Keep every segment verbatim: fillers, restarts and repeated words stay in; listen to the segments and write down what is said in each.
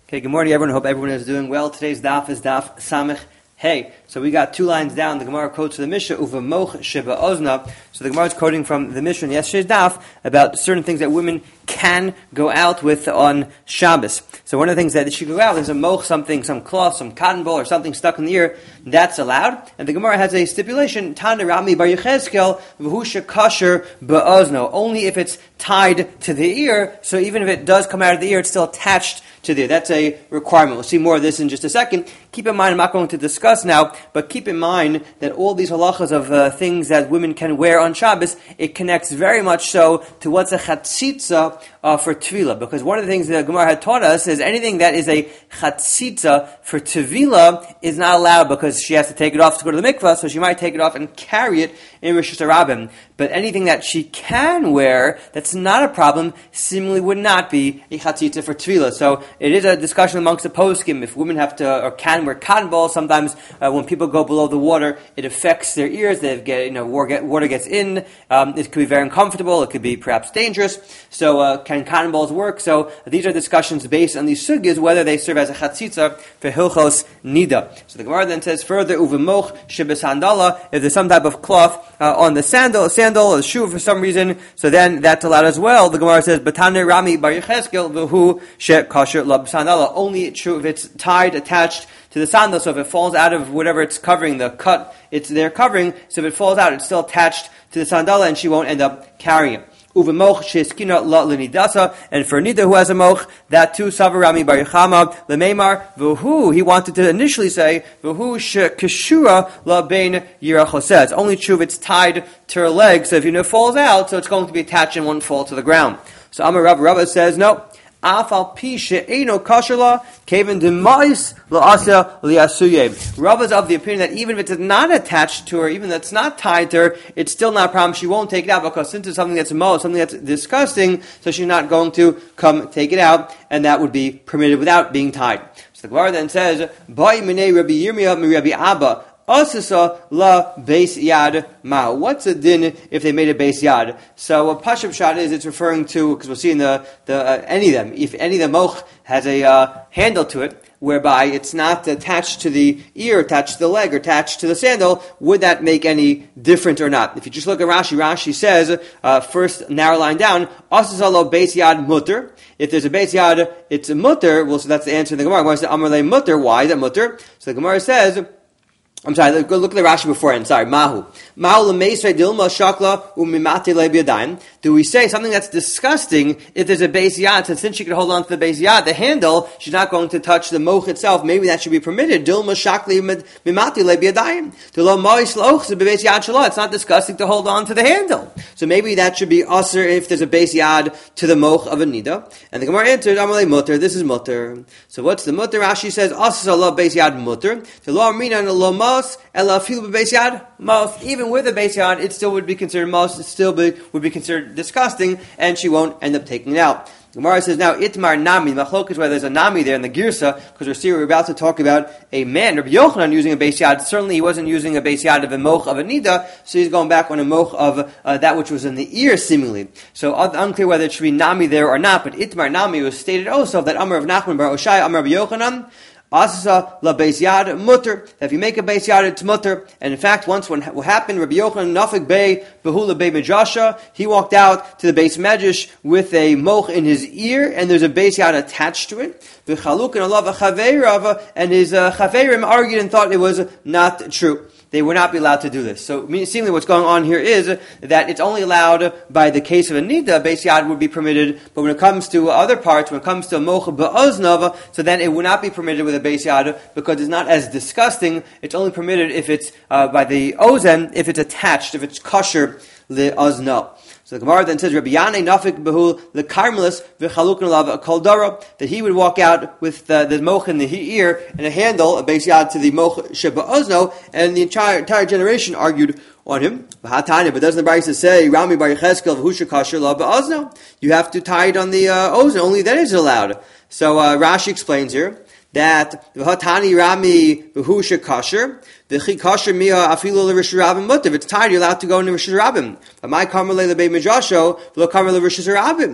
Okay, good morning, everyone. Hope everyone is doing well. Today's daf is daf samech hey. So we got two lines down. The Gemara quotes to the Mishnah, uva moch sheba ozna. So the Gemara is quoting from the Mishnah in yesterday's daf about certain things that women can go out with on Shabbos. So one of the things that she could go out is a moch, something, some cloth, some cotton ball, or something stuck in the ear. That's allowed. And the Gemara has a stipulation, Tana Rami bar Yechezkel v'husha kasher ba'ozno. Only if it's tied to the ear. So even if it does come out of the ear, it's still attached to the ear. That's a requirement. We'll see more of this in just a second. Keep in mind, I'm not going to discuss now, but keep in mind that all these halachas of uh, things that women can wear on Shabbos, it connects very much so to what's a chatzitza uh, for tefillah. Because one of the things that the Gemara had taught us is anything that is a chatzitza for tefillah is not allowed because she has to take it off to go to the mikvah, so she might take it off and carry it in Rosh Hashanah. But anything that she can wear that's not a problem seemingly would not be a chatzitza for tefillah. So it is a discussion amongst the poskim if women have to or can wear cotton balls. Sometimes uh, when people go below the water, it affects their ears. They get, you know, water gets in. Um, it could be very uncomfortable. It could be perhaps dangerous. So uh, can cotton balls work? So these are discussions based on these sugyas, whether they serve as a chatzitza for hilchos nida. So the Gemara then says further, uvemoch shebesandala, if there's some type of cloth uh, on the sandal, sandal or the shoe for some reason, so then that's allowed as well. The Gemara says, Batane Rami bar Yechezkel v'hu she kasher la b'sandala. Only true if it's tied, attached to the sandal, so if it falls out of whatever it's covering, the cut it's there covering, so if it falls out, it's still attached to the sandala and she won't end up carrying it. Uvemoch sheskina la lenidasa, and for Nida who has a moch, that too, Savar Rami bar Yechama, lemeimar, v'hu, he wanted to initially say, v'hu shekeshura la bein yirachoseh. It's only true if it's tied to her leg, so if you know it falls out, so it's going to be attached and won't fall to the ground. So Amar Rav Rava says, no, Afal pi she'eino kasherla kaven demais la'asya li'asuyeh. Rava's of the opinion that even if it's not attached to her, even if it's not tied to her, it's still not a problem. She won't take it out because since it's something that's mo, something that's disgusting, so she's not going to come take it out, and that would be permitted without being tied. So the Gemara then says, Bai minei Rabbi Yirmiyah mi Rabbi Abba. Asasa la beis yad ma. What's a din if they made a beis yad? So what Pashup Shad is, it's referring to, because we'll see in the, the uh, any of them, if any of the moch has a uh, handle to it, whereby it's not attached to the ear, attached to the leg, or attached to the sandal, would that make any difference or not? If you just look at Rashi, Rashi says, uh, first narrow line down, Asasa la beis yad mutter. If there's a beis yad, it's a mutter. Well, so that's the answer in the Gemara. Gemara says, Amar le mutter. Why is it mutter? So the Gemara says, I'm sorry, go look at the Rashi beforehand. Sorry, Mahu. Mahu l'meisrei dilma shakla umimate le'biyadayim. Do we say something that's disgusting if there's a beis yad? So since she could hold on to the beis yad, the handle, she's not going to touch the moch itself. Maybe that should be permitted. Dilma shakli mimate le'biyadayim. D'lo mois loch bebeis yad shalah. It's not disgusting to hold on to the handle. So maybe that should be usher if there's a beis yad to the moch of a nida. And the Gemara answered, Amalei mutter. This is mutter. So what's the mutter? Rashi says, usher Allah beis yad mutter. The law mina and lo ela fil beis yad mos. Even with a beis yad, it still would be considered mos. It still be, would be considered disgusting, and she won't end up taking it out. Gemara says now itmar nami. Machlok is where there's a nami there in the girsa, because we're see we're about to talk about a man. Rabbi Yochanan using a beis yad. Certainly he wasn't using a beis yad of a moch of a nida, so he's going back on a moch of uh, that which was in the ear, seemingly. So uh, unclear whether it should be nami there or not. But itmar nami was stated also that Amar of Nachman bar Oshai, Amar Rabbi Yochanan. Asasa la beis yad mutter. If you make a beis yad, it's mutter. And in fact, once when what happened, Rabbi Yochanan nafik bei behula bei medrasha, he walked out to the beis medrash with a moch in his ear, and there's a beis yad attached to it. V'chaluk and Allah v'chaveirav, and his uh, chaverim argued and thought it was not true. They would not be allowed to do this. So, seemingly what's going on here is that it's only allowed by the case of a nida, beis yad would be permitted, but when it comes to other parts, when it comes to a mocha ba'oznav, so then it would not be permitted with a beis yad, because it's not as disgusting. It's only permitted if it's uh, by the ozen, if it's attached, if it's kosher le'ozno. So the Gemara then says, Rabbi Yanai nafik behu lekarmelis v'chalukn alav kol dara, that he would walk out with the, the moch in the ear and a handle, a beis yad to the moch sheba ozno, and the entire entire generation argued on him. But doesn't the Brisa say Rami bar Yechezkel v'hu shekasher la ba'ozno? You have to tie it on the uh, ozon. Only that is allowed. So uh, Rashi explains here that v'hatani Rami v'hu shekasher. V'chi kasher mia afilu l'rish rabim mutter. If it's tied, you're allowed to go into rish rabim. But my kamer le'lebei midrasho v'lo kamer l'rish rabim.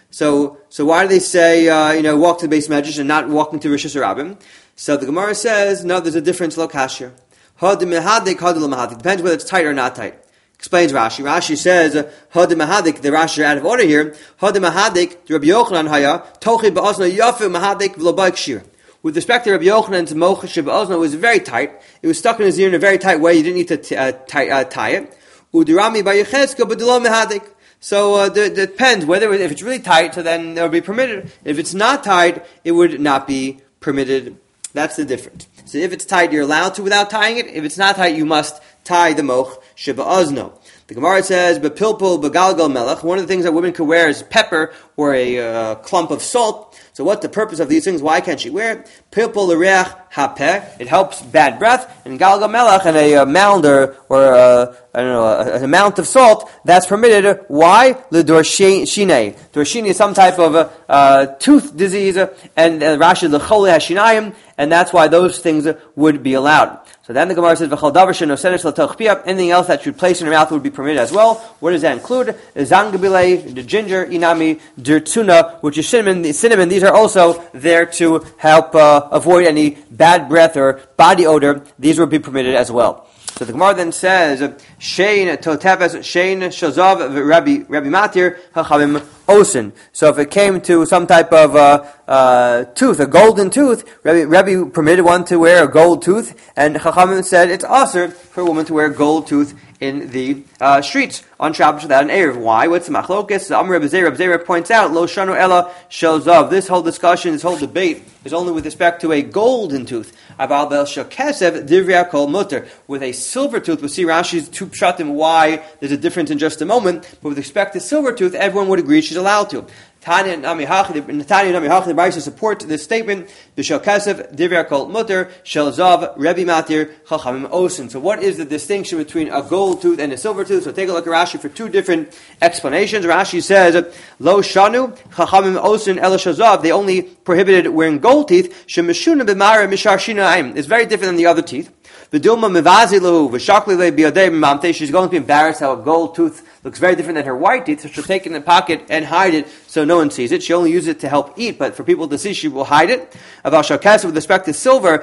So, so why do they say, uh, you know, walk to the base medrash and not walking to Rishis Rabbim? So the Gemara says, no, there's a difference, lo kasher. Depends whether it's tight or not tight. Explains Rashi. Rashi says, Hod Mahadik, the Rashi are out of order here. Hod Mahadik, the Rabbi Yochanan Haya, Tochi Ba'ozna Yafu Mahadik V'lobaik Shir. With respect to Rabbi Yochanan's Mocha Sheba'ozna, it was very tight. It was stuck in his ear in a very tight way. You didn't need to t- uh, tie, uh, tie it. Udirami Ba'yechezka B'dilo Mahadik. So uh, it depends whether if it's really tight, so then it would be permitted. If it's not tight, it would not be permitted. That's the difference. So if it's tight, you're allowed to without tying it. If it's not tight, you must tie the moch sheba'ozno. The Gemara says, "Bepilpul begalgal melech." One of the things that women could wear is pepper or a uh, clump of salt. So what's the purpose of these things? Why can't she wear it? Pilpul l'reach hapeh. It helps bad breath. And galgal melech and a, a mound or or uh, I don't know a, a amount of salt that's permitted. Why? L'dorshine. Dorshine is some type of uh, uh, tooth disease, and uh, Rashi l'chole hashinayim, and that's why those things would be allowed. So then the Gemara says, "V'chol davar she'nosenes l'toch piyah." Anything else that you would place in your mouth would be permitted as well. What does that include? Zangabile, the ginger, inami, dirtuna, which is cinnamon. The cinnamon. These are also there to help uh, avoid any bad breath or body odor. These would be permitted as well. So the Gemara then says, "Shein totefes, shein shazav Rabbi Rabbi Matir hachavim osin." So if it came to some type of uh, uh, tooth, a golden tooth, Rabbi, Rabbi permitted one to wear a gold tooth, and Chachamim said it's asur for a woman to wear a gold tooth in the uh, streets on Shabbos without an erev. Why? What's the machlokes? The Amr Rebbe Zera, Rebbe Zera points out, Lo shanu ela shel zav. This whole discussion, this whole debate is only with respect to a golden tooth. Aval bel shel kesev divrei kol mutter. With a silver tooth, we'll see Rashi's two pshatim why there's a difference in just a moment. But with respect to silver tooth, everyone would agree she's allowed to. Tanya Nami Hachi, Tanya Nami Hachi, the Brisa support this statement. B'shel Kasev, Divrei Kol Mutter, Shel Zav, Rebbe Matir, Chachamim Osin. So what is the distinction between a gold tooth and a silver tooth? So take a look at Rashi for two different explanations. Rashi says, Lo Shanu, Chachamim Osin, El Shazav. They only prohibited wearing gold teeth. Shemeshuna b'mara mishar shinaim. It's very different than the other teeth. V'dilma mevazilu v'shakli le'biyadei b'mamtei. She's going to be embarrassed how a gold tooth looks very different than her white teeth, so she'll take it in the pocket and hide it so no one sees it. She only uses it to help eat, but for people to see, she will hide it. With respect to silver,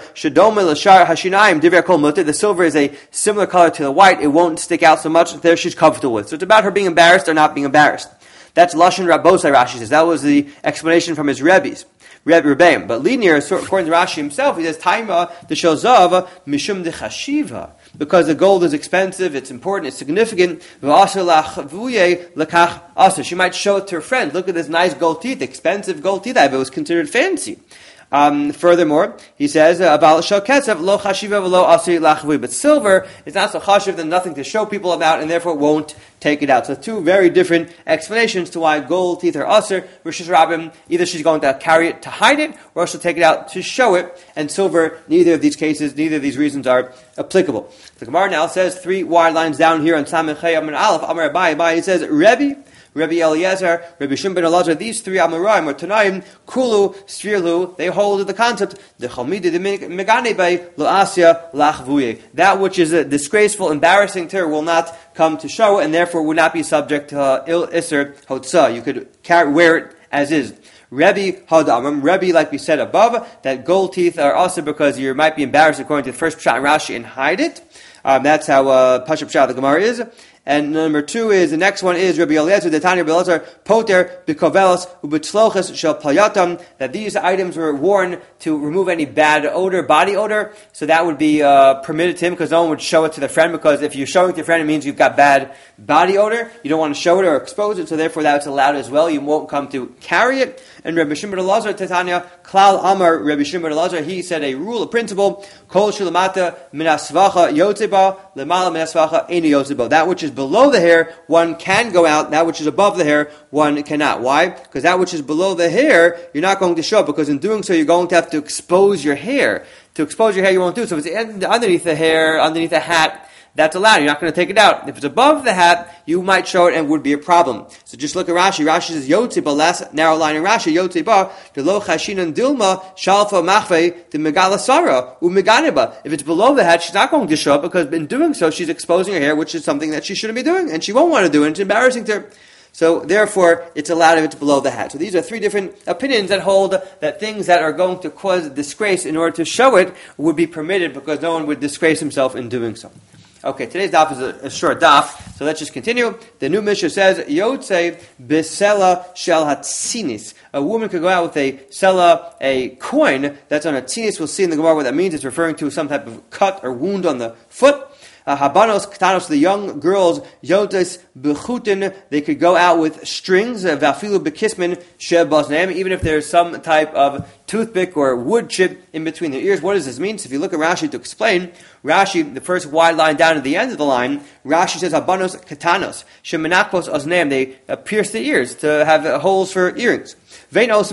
the silver is a similar color to the white. It won't stick out so much. There she's comfortable with. So it's about her being embarrassed or not being embarrassed. That's Lashon Rabbosai, Rashi says. That was the explanation from his Rebbes. Rebbe Rebbeim. But linear, according to Rashi himself, he says, Taima the Shozav Mishum de Chashiva. Because the gold is expensive, it's important, it's significant. She might show it to her friend. Look at this nice gold teeth, expensive gold teeth. It was considered fancy. Um, furthermore, he says, but silver is not so chashiv, there's nothing to show people about, and therefore won't take it out. So two very different explanations to why gold teeth are asur, Rishis Rabbim. Either she's going to carry it to hide it, or she'll take it out to show it, and silver, neither of these cases, neither of these reasons are applicable. The Gemara now says, three wide lines down here on Samech Chei Amar Aleph, Amar Abai, Abai, it says, Rebbe, Rabbi Eliezer, Rabbi Shimon ben Elazar, these three Amoraim or Tanaim, Kulu, Svirlu, they hold the concept, the Chalmida, the Meganebe, Loasya, Lachvuye. That which is uh, disgraceful, embarrassing to her will not come to show, and therefore would not be subject to uh, Il Isser Hotza. You could carry, wear it as is. Rebbe Hadamim, Rebbe, like we said above, that gold teeth are also because you might be embarrassed according to the first Pshat Rashi and hide it. Um, that's how uh, Pashup Pshat the Gemara is. And number two is, the next one is Rabbi Eliezer, the Tanya Rabbi Eliezer, Poter, Bikovelos, Ubitzloches, Shel Payatam, that these items were worn to remove any bad odor, body odor, so that would be uh, permitted to him, because no one would show it to the friend, because if you're showing it to your friend, it means you've got bad body odor, you don't want to show it or expose it, so therefore that's allowed as well, you won't come to carry it. And Rabbi Shimon ben Elazar, Tanya, Klal Amar, Rabbi Shimon ben Elazar, he said a rule, a principle, Kol Shulamata, Minasvacha, Yotzeba, Lemala Minasvacha, Eini Yotzeba, that which is below the hair, one can go out. That which is above the hair, one cannot. Why? Because that which is below the hair, you're not going to show, because in doing so, you're going to have to expose your hair. To expose your hair, you won't do. So if it's underneath the hair, underneath the hat, that's allowed. You're not going to take it out. If it's above the hat, you might show it and would be a problem. So just look at Rashi. Rashi says, Yotzeba, last narrow line in Rashi, Yotzeba, the lo chashinan dilma, shalfa machve, the megala sara, umeganiba. If it's below the hat, she's not going to show it, because in doing so, she's exposing her hair, which is something that she shouldn't be doing, and she won't want to do it, and it's embarrassing to her. So therefore, it's allowed if it's below the hat. So these are three different opinions that hold that things that are going to cause disgrace in order to show it would be permitted because no one would disgrace himself in doing so. Okay, today's daf is a, a short daf, so let's just continue. The new Mishnah says, Yotze besela shel hatzinis. A woman could go out with a sela, a coin that's on a tzinis. We'll see in the Gemara what that means. It's referring to some type of cut or wound on the foot. Uh, Habanos ktanos, the young girls, yotes bechutin, they could go out with strings, vafilu bekismin shebazneim, even if there's some type of toothpick or wood chip in between their ears. What does this mean? So if you look at Rashi to explain, Rashi, the first wide line down at the end of the line, Rashi says, Habanos katanos, shemenakpos ozneim, they uh, pierce the ears to have uh, holes for earrings. They don't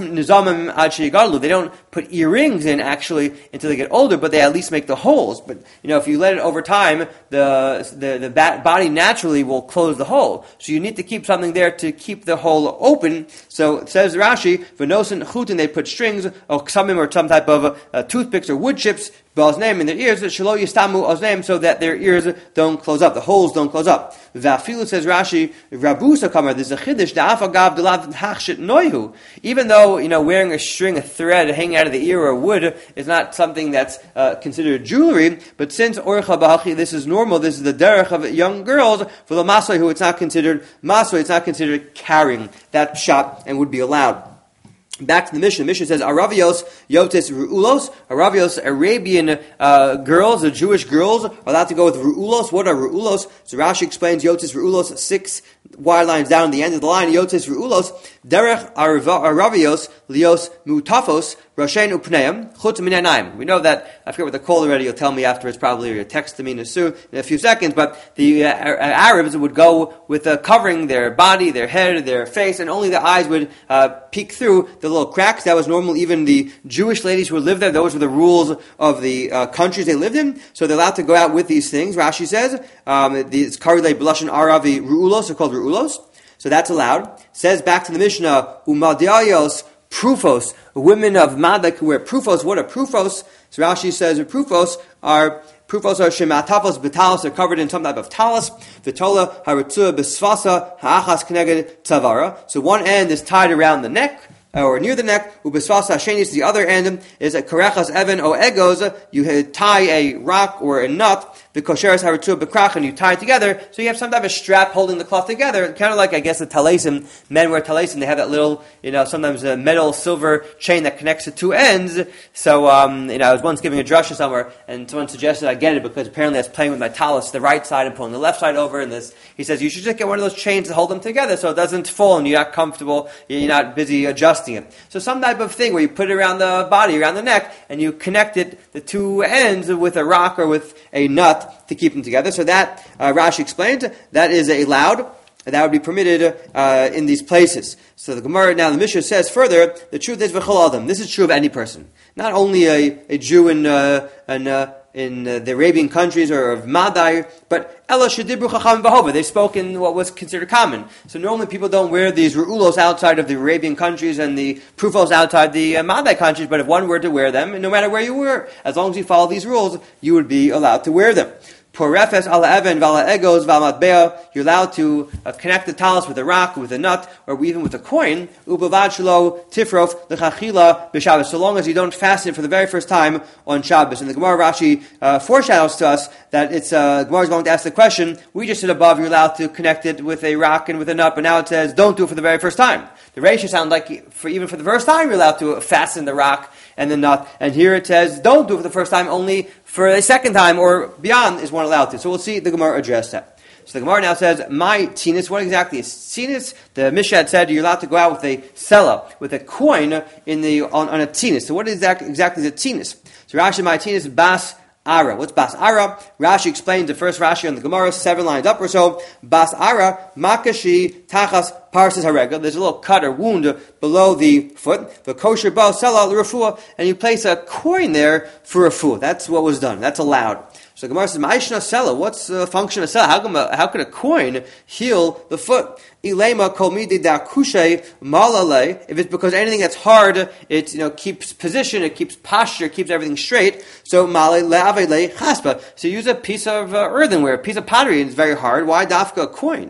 put earrings in actually until they get older, but they at least make the holes. But you know, if you let it over time, the the, the bat, body naturally will close the hole. So you need to keep something there to keep the hole open. So it says Rashi, v'nosen chutin, they put strings or samim or some type of uh, toothpicks or wood chips in their ears, shelo yistamu ozneim, so that their ears don't close up, the holes don't close up. Vafilu, says Rashi, Rabusa Kamar, there's a chiddush, da'afagav delav hachshit noihu. Even though, you know, wearing a string, a thread hanging out of the ear or wood is not something that's uh, considered jewelry, but since orcha b'hachi, this is normal, this is the derech of young girls, for the masoi, who it's not considered masoi, it's not considered carrying that shot and would be allowed. Back to the Mishnah. The Mishnah says, Aravios yotes ru'ulos. Aravios, Arabian uh, girls, the Jewish girls, are allowed to go with ru'ulos. What are ru'ulos? So Rashi explains yotes ru'ulos, six wide lines down at the end of the line. Yotes ru'ulos, derech Aravios, lios mutafos, Roshen upneim, chutz minanayim. We know that, I forget what the call already, you'll tell me afterwards probably, or you'll text to me in a, soon, in a few seconds, but the uh, Arabs would go with uh, covering their body, their head, their face, and only the eyes would uh, peek through the little cracks. That was normal. Even the Jewish ladies who lived there, those were the rules of the uh, countries they lived in, so they're allowed to go out with these things. Rashi says, um, these karilei b'lashon Aravi ru'ulos are called ru'ulos, so that's allowed. Says back to the Mishnah, umadiyayos prufos, women of Madak who wear prufos. What are prufos? So Rashi says prufos are prufos are shematafos betalos, are covered in some type of talis. Vitola haritzua besvasa ha'achas keneged tavara. So one end is tied around the neck, or near the neck. Ubesvasa shenis, the other end is a karechas evan o egos. You tie a rock or a nut. The kosheres haritzua bekrach, and you tie it together, so you have some type of strap holding the cloth together, kind of like, I guess, the talesim. Men wear talesim, they have that little, you know, sometimes a metal, silver chain that connects the two ends. So, um, you know, I was once giving a drasha somewhere, and someone suggested I get it, because apparently I was playing with my talis, the right side, and pulling the left side over, and this, he says, you should just get one of those chains to hold them together, so it doesn't fall, and you're not comfortable, you're not busy adjusting it. So some type of thing where you put it around the body, around the neck, and you connect it, the two ends, with a rock or with a nut, to keep them together. So that, uh, Rashi explained, that is allowed, and that would be permitted uh, in these places. So the Gemara, now the Mishnah says further, the truth is v'chol adam. This is true of any person. Not only a, a Jew in, uh, in, uh, in uh, the Arabian countries or of Madai, but Ella shedibru chacham v'hova. They spoke in what was considered common. So normally people don't wear these ru'ulos outside of the Arabian countries and the prufos outside the uh, Madai countries, but if one were to wear them, no matter where you were, as long as you follow these rules, you would be allowed to wear them. Porefes ala even vala egos valmatbea. You're allowed to uh, connect the talis with a rock, with a nut, or even with a coin. Ubavad shelo tifrof lechachila b'Shabbos. So long as you don't fasten it for the very first time on Shabbos. And the Gemara Rashi uh, foreshadows to us that it's uh, Gemara is going to ask the question. We just said above you're allowed to connect it with a rock and with a nut, but now it says don't do it for the very first time. The ratio sounds like for even for the first time you're allowed to fasten the rock and the nut. And here it says don't do it for the first time, only for a second time or beyond is one allowed to. So we'll see the Gemara address that. So the Gemara now says, my tinis, what exactly is tinis? The Mishnah had said you're allowed to go out with a sela, with a coin in the on, on a tinis. So what is that exactly the tinis? So Rashi, my tinis, bas ara. What's bas ara? Rashi explains the first Rashi on the Gemara, seven lines up or so. Bas ara, makashi, tachas, parses harega. There's a little cut or wound below the foot. The kosher ba sela l'refuah, and you place a coin there for refuah. That's what was done. That's allowed. So the Gemara says, Ma'ishna sela. What's the function of sela? How can a, how can a coin heal the foot? Ilema kol midi da kushe malale. If it's because anything that's hard, it you know keeps position, it keeps posture, keeps everything straight. So male leave le chaspa. So use a piece of uh, earthenware, a piece of pottery, and it's very hard. Why dafka a coin?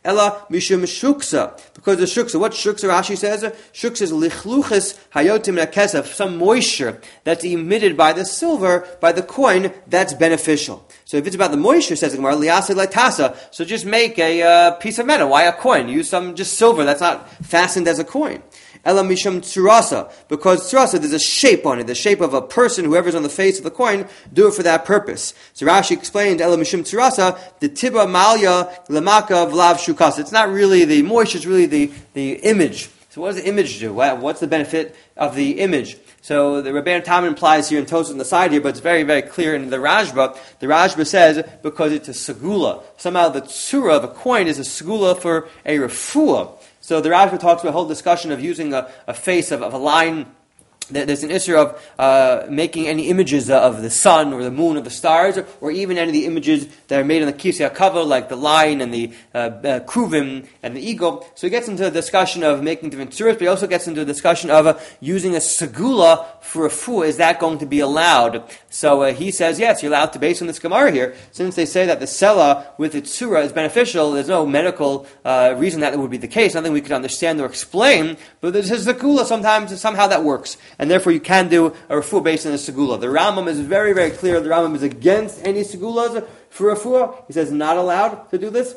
Ella mishum shuksa, because of shuksa. What shuksa? Rashi says shuksa is lichluchis hayotim nekesef, some moisture that's emitted by the silver, by the coin, that's beneficial. So if it's about the moisture, says the Gemara, liasa leitasa, so just make a uh, piece of metal. Why a coin? Use some just silver that's not fastened as a coin. Ela mishum tsurasa, because tsurasa, there's a shape on it, the shape of a person, whoever's on the face of the coin, do it for that purpose. So Rashi explained, Ela mishum tsurasa, the tiba malya lamaka vlav shukasa. It's not really the moisture, it's really the, the image. So what does the image do? What's the benefit of the image? So the Rabbeinu Tam implies here in Tosfos on the side here, but it's very, very clear in the Rashba. The Rashba says, because it's a segula. Somehow the tsura of a coin is a segula for a refuah. So the Rashba talks about a whole discussion of using a, a face of, of a line. There's an issue of uh, making any images of the sun or the moon or the stars, or, or even any of the images that are made on the Kisei HaKavod, like the lion and the uh, uh, kruvim and the eagle. So he gets into a discussion of making different tzuras, but he also gets into a discussion of uh, using a segula for a fu. Is that going to be allowed? So uh, he says, yes, you're allowed to, based on this Gemara here, since they say that the sela with its tzura is beneficial, there's no medical uh, reason that it would be the case, nothing we could understand or explain, but there's a segula sometimes, somehow that works. And therefore you can do a refuah based on a segula. The Rambam is very, very clear. The Rambam is against any segulas for refuah. He says not allowed to do this.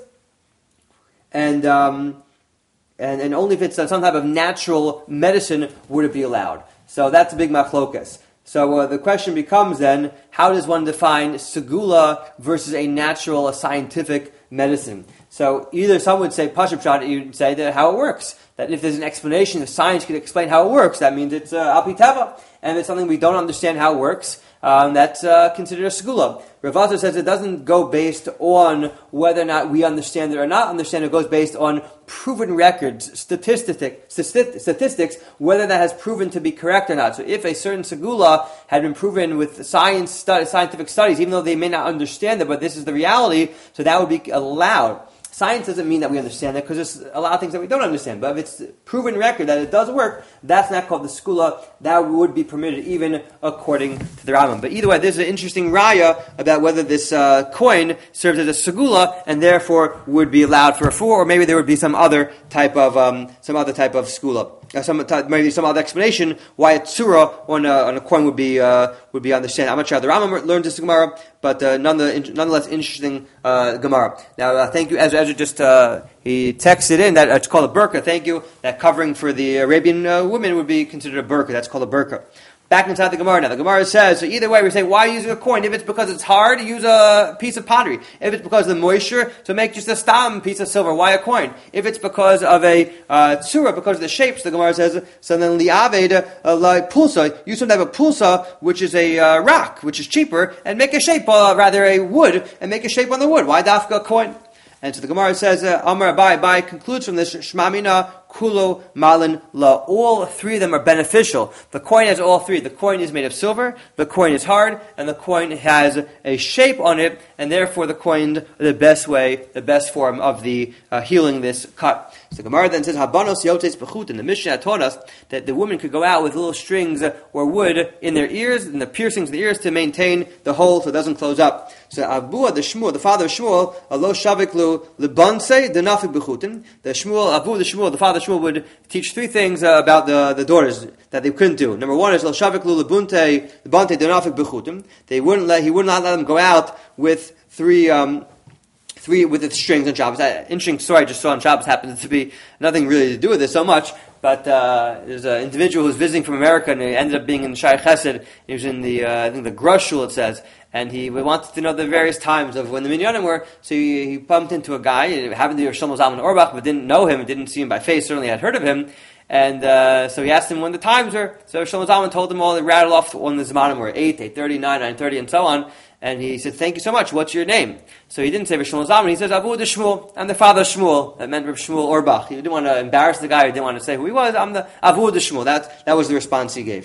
And um, and, and only if it's some type of natural medicine would it be allowed. So that's a big machlokas. So uh, the question becomes then, how does one define segula versus a natural, a scientific medicine? So either some would say, Pashup Shad, you'd say that how it works. That if there's an explanation, if science can explain how it works, that means it's uh, al pi teva. And if it's something we don't understand how it works, um, that's uh, considered a segula. Rav Atar says it doesn't go based on whether or not we understand it or not understand it. It goes based on proven records, statistic, statistics, whether that has proven to be correct or not. So if a certain segula had been proven with science, scientific studies, even though they may not understand it, but this is the reality, so that would be allowed. Science doesn't mean that we understand it, because there's a lot of things that we don't understand. But if it's proven record that it does work, that's not called the segula. That would be permitted even according to the Rambam. But either way, there's an interesting raya about whether this uh, coin serves as a segula and therefore would be allowed for a four, or maybe there would be some other type of um, some other type of segula. Uh, some maybe some other explanation why a tsura on a, on a coin would be uh, would be understood. I'm not sure how the Rambam learned this Gemara, but uh, nonetheless, nonetheless interesting uh, Gemara. Now, uh, thank you, Ezra. Ezra just uh, he texted in that uh, it's called a burqa. Thank you. That covering for the Arabian uh, women would be considered a burqa. That's called a burqa. Back inside the Gemara now. The Gemara says, so either way, we say, why are you using a coin? If it's because it's hard, use a piece of pottery. If it's because of the moisture, so make just a stam piece of silver. Why a coin? If it's because of a uh, tsura, because of the shapes, the Gemara says, so then li'aved uh, la pulsa, use some type of pulsa, which is a uh, rock, which is cheaper, and make a shape, uh, rather a wood, and make a shape on the wood. Why dafka a coin? And so the Gemara says, uh, Amar Abai, Abai concludes from this, Shmamina kulo malin la. All three of them are beneficial. The coin has all three. The coin is made of silver, the coin is hard, and the coin has a shape on it, and therefore the coin the best way, the best form of the uh, healing this cut. So the Gemara then says, Habanos yotes bechut, and the Mishnah taught us that the women could go out with little strings or wood in their ears, in the piercings of the ears, to maintain the hole so it doesn't close up. So Abu, the Shmuel, the father of Shmuel, Alo Shaviklu Libanse, the Nafik Bechutin. The Shmuel, Abu, the Shmuel, the father of Shmuel would teach three things uh, about the, the daughters that they couldn't do. Number one is Lo Shaviklu Libunte, Libante, the Nafik Bechutin. They wouldn't let, he would not let them go out with three, um, three with the strings on Shabbos. That interesting story I just saw on Shabbos happens to be nothing really to do with this so much. But uh, there's an individual who was visiting from America, and he ended up being in Shai Chesed. He was in the, uh, I think the Grush Shul, it says. And he wanted to know the various times of when the minyanim were. So he, he bumped into a guy. It happened to be Shlomo Zalman Auerbach, but didn't know him, didn't see him by face, certainly had heard of him. And uh, so he asked him when the times were. So Shlomo Zalman told him all, they rattled off when the zmanim were eight, eight thirty, nine, nine thirty, and so on. And he said, thank you so much, what's your name? So he didn't say Shlomo Zalman, he says, Abu de Shmuel, I'm the father of Shmuel. That meant Reb Shmuel Auerbach. He didn't want to embarrass the guy, he didn't want to say who he was, I'm the Abu de Shmuel. That, that was the response he gave.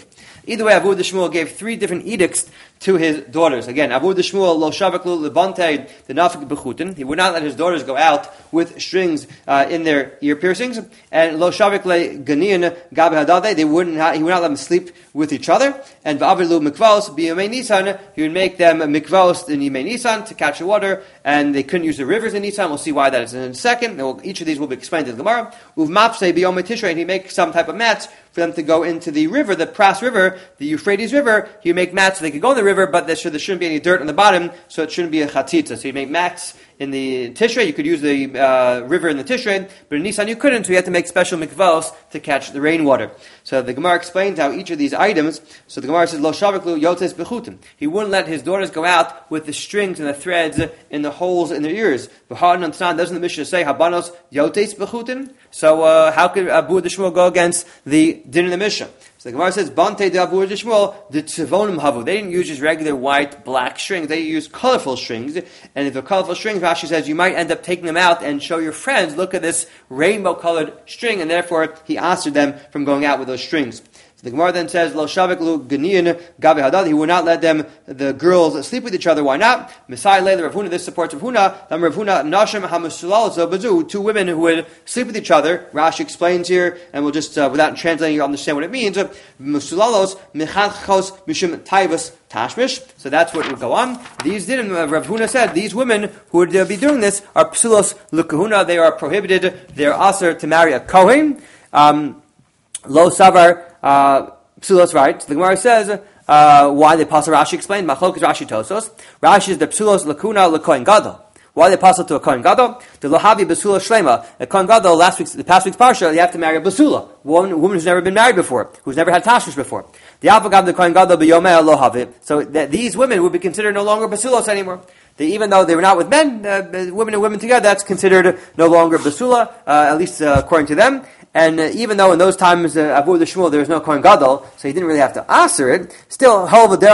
Either way, Abu Shmuel gave three different edicts to his daughters. Again, Abu Shmuel lo shavaklu lebante the nafik bechutin. He would not let his daughters go out with strings uh, in their ear piercings, and lo shavik le ganian gabe hadade. They wouldn't. Ha- he would not let them sleep with each other. And va'avilu mikvos b'yamei Nisan. He would make them mikvos in Yemei Nisan to catch the water, and they couldn't use the rivers in Nisan. We'll see why that is in a second. Will, each of these will be explained in the Gemara. Uv mapsei b'yom tishrei, and he makes some type of mats for them to go into the river, the Pras River, the Euphrates River. He would make mats so they could go in the river, but there, should, there shouldn't be any dirt on the bottom, so it shouldn't be a chatzitza. So you make mats in the Tishrei. You could use the uh, river in the Tishrei, but in Nisan you couldn't, so you had to make special mikvos to catch the rainwater. So the Gemara explains how each of these items, so the Gemara says, Lo shavaklu yotes bechutim. He wouldn't let his daughters go out with the strings and the threads in the holes in their ears. Doesn't the Mishnah say, Habanos yotes bechutim? So uh, how could Abu Shmuel go against the din in the Mishnah? So the Gemara says, Bante de Abu Shmuel, the tzivonim havu. They didn't use just regular white, black strings. They used colorful strings. And if they're colorful strings, Rashi says, you might end up taking them out and show your friends, look at this rainbow-colored string, and therefore he answered them from going out with those strings. The Gemara then says, Lo shavik lu ganiyin gabe hadad. He would not let them, the girls, sleep with each other. Why not? Messiah Leila Rav Huna. This supports Rav Huna. Rav Huna nashim hamusulal zobazu. Two women who would sleep with each other. Rashi explains here, and we'll just, uh, without translating, you'll understand what it means. Musulalos mechanchos mishum taivas tashmish. So that's what would go on. These didn't. Uh, Rav Huna said these women who would uh, be doing this are psulos l'kahuna. They are prohibited. They are aser to marry a kohen. Um, Lo savar. Uh, psulos, right? So the Gemara says, uh, why they pass Rashi explained, Machlok is Rashi Tosos. Rashi is the psulos lakuna lekohen gadol. Why they pass it to a kohen gadol? The lohavi basula shlema. A kohen gadol, last week's, the past week's parsha, you have to marry a basula, a woman, a woman who's never been married before, who's never had tashmish before. The avagav the kohen gadol b'yomei lohavi. So that these women would be considered no longer basulos anymore. They, even though they were not with men, uh, women and women together, that's considered no longer basula, uh, at least uh, according to them. And uh, even though in those times, uh, Abu Shmuel, there was no Kohen Gadol, so he didn't really have to answer it, still,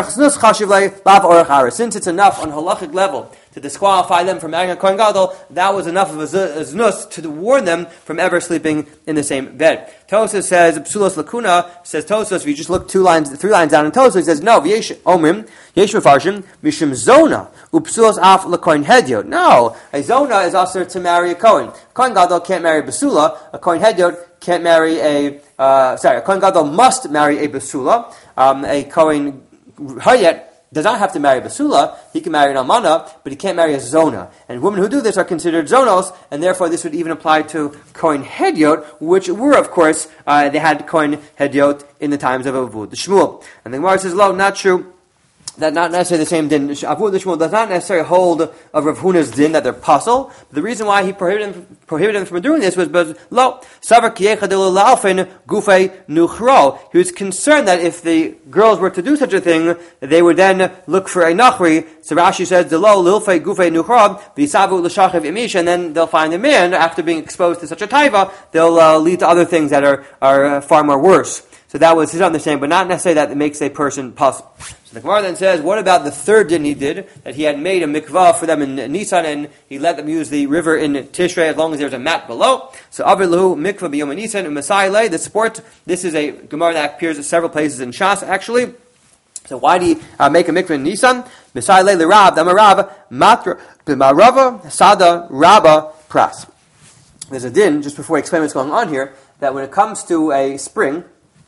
since it's enough on halachic level to disqualify them from marrying a Kohen Gadol, that was enough of a znus to warn them from ever sleeping in the same bed. Tosas says, Psulos Lakuna, says Tosas, if you just look two lines, three lines down in Tosas, he says, no, V'yesh Omrim, Yesh Mefarshim, Mishim Zona, Upsulos Af LaKohen Hedyot. No, a Zona is also to marry a Kohen. Kohen Gadol can't marry a Basula, a Kohen Hedyot can't marry a, uh, sorry, a Kohen Gadol must marry a Basula, um, a Kohen Hayet does not have to marry a Basula, he can marry an Almana, but he can't marry a Zona. And women who do this are considered Zonos, and therefore this would even apply to Kohen Hedyot, which were, of course, uh, they had Kohen Hedyot in the times of Avu Shmuel. And the Gemara says, lo, not true. That not necessarily the same din. Avu Shmuel does not necessarily hold of Rav Huna's din that they're puzzle. The reason why he prohibited them, prohibited them from doing this was because lo savar kiyechadilu laufin gufei nuchro. He was concerned that if the girls were to do such a thing, they would then look for a nachri. So Rashi says delo lilfei gufei nuchro v'yisavu l'shachiv imisha, and then they'll find a man after being exposed to such a taiva. They'll uh, lead to other things that are are uh, far more worse. So that was his understanding, but not necessarily that it makes a person puzzle. So the Gemara then says, what about the third din he did, that he had made a mikvah for them in Nisan, and he let them use the river in Tishrei as long as there's a mat below. So Avilahu mikvah b'yom Nisan and Masai lay, the sport, this is a Gemara that appears at several places in Shas, actually. So why do you uh, make a mikvah in Nisan? Masai lay l'rav, damarav, matra, b'marava, sada, rabba, pras. There's a din, just before I explain what's going on here, that when it comes to a spring,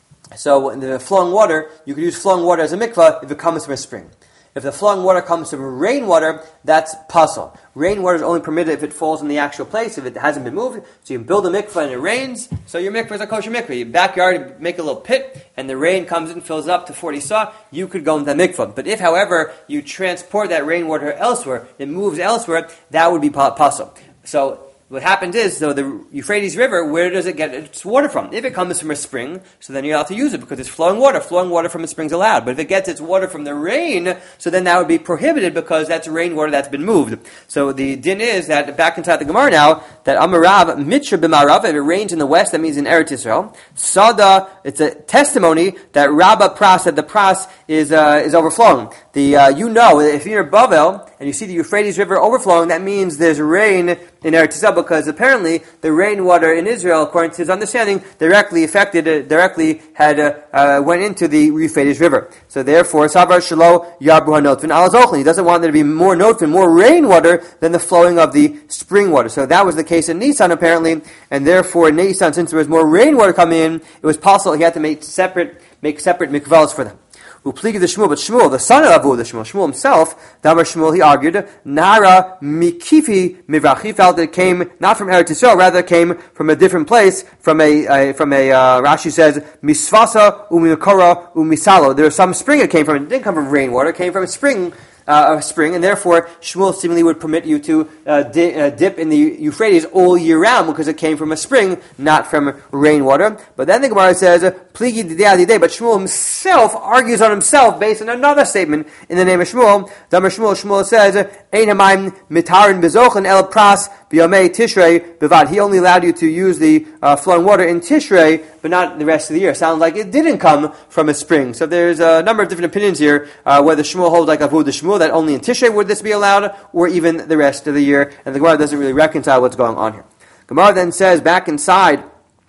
so in the flowing water, you could use flowing water as a mikvah if it comes from a spring. If the flowing water comes from rainwater, that's pasul. Rainwater is only permitted if it falls in the actual place, if it hasn't been moved. So you build a mikvah and it rains, so your mikvah is a kosher mikvah. Your backyard, you make a little pit, and the rain comes in and fills up to forty saw, you could go into the mikvah. But if, however, you transport that rainwater elsewhere, it moves elsewhere, that would be pasul. So what happens is, so the Euphrates River, where does it get its water from? If it comes from a spring, so then you're allowed to use it because it's flowing water. Flowing water from a spring is allowed. But if it gets its water from the rain, so then that would be prohibited because that's rainwater that's been moved. So the din is that, back inside the Gemara now, that Amarav Mitra b'Marav, if it rains in the west, that means in Eretz Yisrael. Sada, it's a testimony that Rabba Pras, that the Pras is uh, is overflowing. The uh, you know, if you're in Bavel and you see the Euphrates River overflowing, that means there's rain in Eretz Yisrael, because apparently the rainwater in Israel, according to his understanding, directly affected, uh, directly had uh, uh, went into the Euphrates River. So therefore, Savar Shalo Yarbu HaNotvin Al Zochli. He doesn't want there to be more notvin, more rainwater than the flowing of the spring water. So that was the case in Nisan apparently, and therefore in Nisan, since there was more rainwater coming in, it was possible he had to make separate, make separate mikvahs for them. Upligi the Shmuel, but Shmuel, the son of Avu, the Shmuel, Shmuel himself, Damar Shmuel, he argued, Nara Mikifi Mivrach. He felt that it came not from Eretz Yisrael, rather it came from a different place, from a, uh, from a, uh, Rashi says, Misvasa Umikora Umisalo. There was some spring it came from. It didn't come from rainwater, it came from a spring. Uh, a spring, and therefore Shmuel seemingly would permit you to uh, di- uh, dip in the Euphrates all year round because it came from a spring, not from rainwater. But then the Gemara says, "Pligi day," but Shmuel himself argues on himself based on another statement in the name of Shmuel. Damar Shmuel, Shmuel says, "Ein hamayim mitarin bezochen el pras b'yomei Tishrei bevad." He only allowed you to use the uh, flowing water in Tishrei, but not the rest of the year. Sounds like it didn't come from a spring. So there's a number of different opinions here, uh, whether Shmuel holds like Avu the Shmuel, that only in Tishrei would this be allowed, or even the rest of the year. And the Gemara doesn't really reconcile what's going on here. Gemara then says, back inside,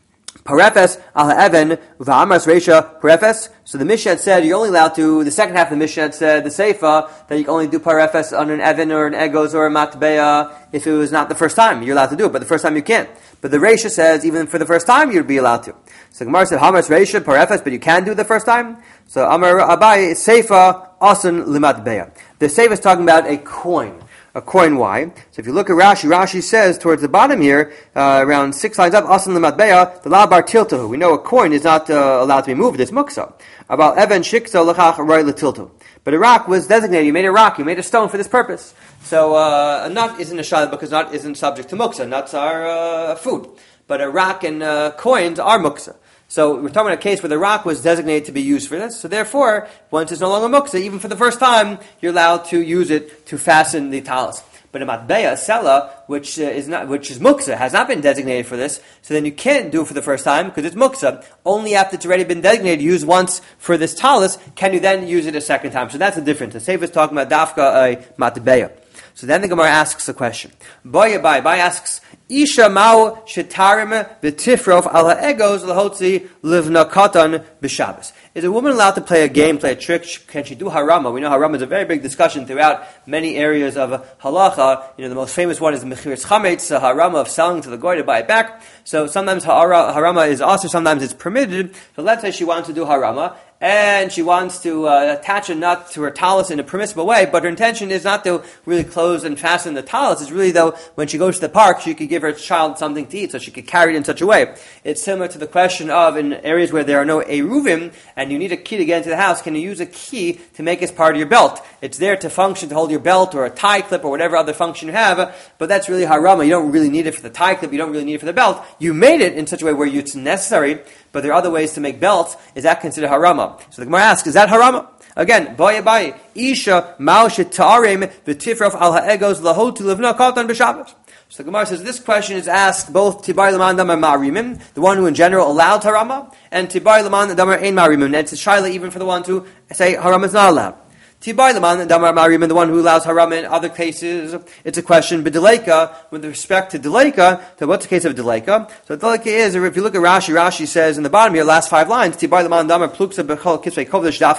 Parefes al ha'even v'amras reisha parefes. So the Mishnah said you're only allowed to, the second half of the Mishnah said, the Seifa, that you can only do parefes on an even or an egos or a matbeya if it was not the first time. You're allowed to do it, but the first time you can't. But the Reisha says even for the first time you'd be allowed to. So Gemara said, Hamras reisha parefes, but you can do it the first time. So Amar Abai Seifa asan limatbeya. The Seifa is talking about a coin. A coin, why? So if you look at Rashi, Rashi says towards the bottom here, uh, around six lines up, Asan lematbeya, the labar tiltahu. We know a coin is not uh, allowed to be moved, it's muksa. About Evan shiksa lechach roy letiltu. But a rock was designated, you made a rock, you made a stone for this purpose. So uh, a nut isn't a shayla because nut isn't subject to muksa. Nuts are uh, food. But a rock and uh, coins are muksa. So we're talking about a case where the rock was designated to be used for this. So therefore, once it's no longer muksa, even for the first time, you're allowed to use it to fasten the talis. But a matbeya, a sela, which uh, is not, which is muksa, has not been designated for this. So then you can't do it for the first time because it's muksa. Only after it's already been designated, used once for this talis, can you then use it a second time. So that's the difference. The Sefer is talking about dafka a matbeya. So then the Gemara asks the question. Boya Bai Bai asks, Isha mao shetarim b'tifrof al ha'egos lahotzi livna katan b'Shabbos. Is a woman allowed to play a game, play a trick? Can she do harama? We know harama is a very big discussion throughout many areas of halacha. You know, the most famous one is the mechiras chametz, the harama of selling to the goy to buy it back. So sometimes harama is also, sometimes it's permitted. So let's say she wants to do harama, and she wants to uh, attach a nut to her talis in a permissible way, but her intention is not to really close and fasten the talis. It's really, though, when she goes to the park, she could give her child something to eat, so she could carry it in such a way. It's similar to the question of, in areas where there are no eruvim, and you need a key to get into the house, can you use a key to make it part of your belt? It's there to function, to hold your belt, or a tie clip, or whatever other function you have, but that's really harama. You don't really need it for the tie clip, you don't really need it for the belt. You made it in such a way where it's necessary, but there are other ways to make belts. Is that considered harama? So the Gemara asks, is that harama? Again, boya bai, isha mao shetarim v'tifrof al ha'egos lahotu livna katan b'Shabbos. So the Gemara says this question is asked both tibai laman damar ma'arimim, the one who in general allowed harama, and tibai laman damar ein ma'arimim. And it's a shaila even for the ones who say harama is not allowed. Tibai laman damar ma'arimim, the one who allows harama in other cases, it's a question b'deleka with respect to deleka. So what's the case of deleka? So deleka is, if you look at Rashi, Rashi says in the bottom here, last five lines, tibai laman damar pluksa b'chol kisvei kovdesh daf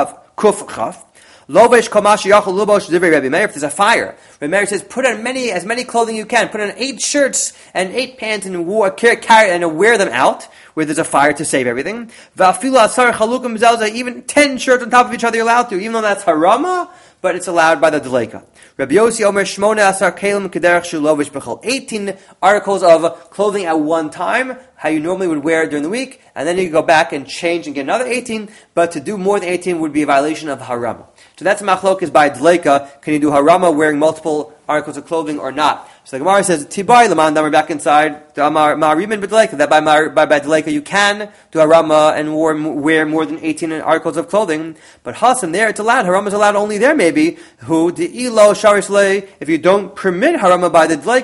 kuf chaf. Lovesh komash yachol lubosh divrei Rebbe Meir. If there's a fire, Rebbe Meir says, put on many, as many clothing you can. Put on eight shirts and eight pants and war, carry and wear them out where there's a fire to save everything. Va'afilu asar chalukim zelza. Even ten shirts on top of each other you're allowed to, even though that's harama, but it's allowed by the deleka. Rabbi Yossi Omer shmona asar kelim kederach shu lovesh b'chol. Eighteen articles of clothing at one time, how you normally would wear it during the week, and then you go back and change and get another eighteen. But to do more than eighteen would be a violation of harama. So that's machlokes by deleka. Can you do harama wearing multiple articles of clothing or not? So the Gemara says, Tibai Laman Damar back inside, Ma'arimin B'deleka, that by, by, by deleka you can do harama and wear, wear more than eighteen articles of clothing. But Hasan there, it's allowed. Harama is allowed only there maybe. Who, De'ilo Sharis Le, if you don't permit harama by the deleka,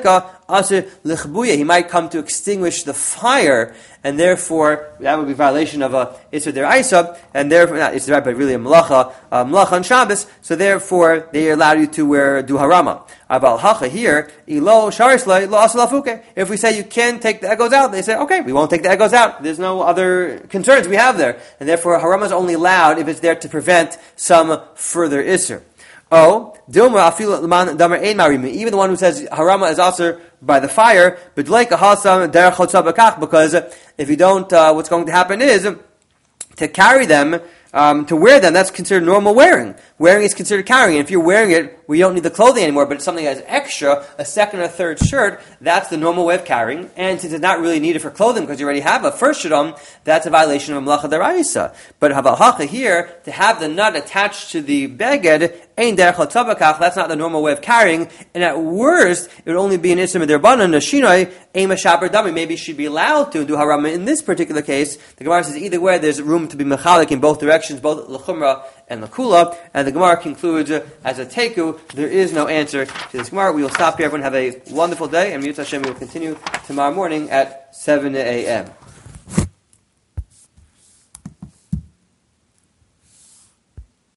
asir lichbuya. He might come to extinguish the fire, and therefore that would be a violation of a Isser Deraisa, and therefore not Isser Deraisa, but really a Malacha, a Malacha on Shabbos. So therefore they allow you to wear do harama. Aval hacha here, ilo sharisla lo asalafuke. If we say you can take the egos out, they say okay, we won't take the egos out. There's no other concerns we have there, and therefore harama is only allowed if it's there to prevent some further Isser. Oh, even the one who says harama is also by the fire, but like a hasam derech chotzah b'kach, because if you don't, uh, what's going to happen is to carry them, um, to wear them. That's considered normal wearing. Wearing is considered carrying. And if you're wearing it, we don't need the clothing anymore, but it's something that's extra, a second or third shirt. That's the normal way of carrying. And since it's not really needed for clothing because you already have a first shadam, that's a violation of Malacha Deraisa. But Habahacha here, to have the nut attached to the beged, Ein derech tzabakach, that's not the normal way of carrying, and at worst, it would only be an ism derbanan, a shinoi, ema shaber dami. Maybe she'd be allowed to do harama in this particular case. The Gemara says either way, there's room to be mechalik in both directions, both l'chumra and l'kula, and the Gemara concludes uh, as a teku, there is no answer to this Gemara. We will stop here. Everyone have a wonderful day, and Mitzvah Hashem, we will continue tomorrow morning at seven a.m.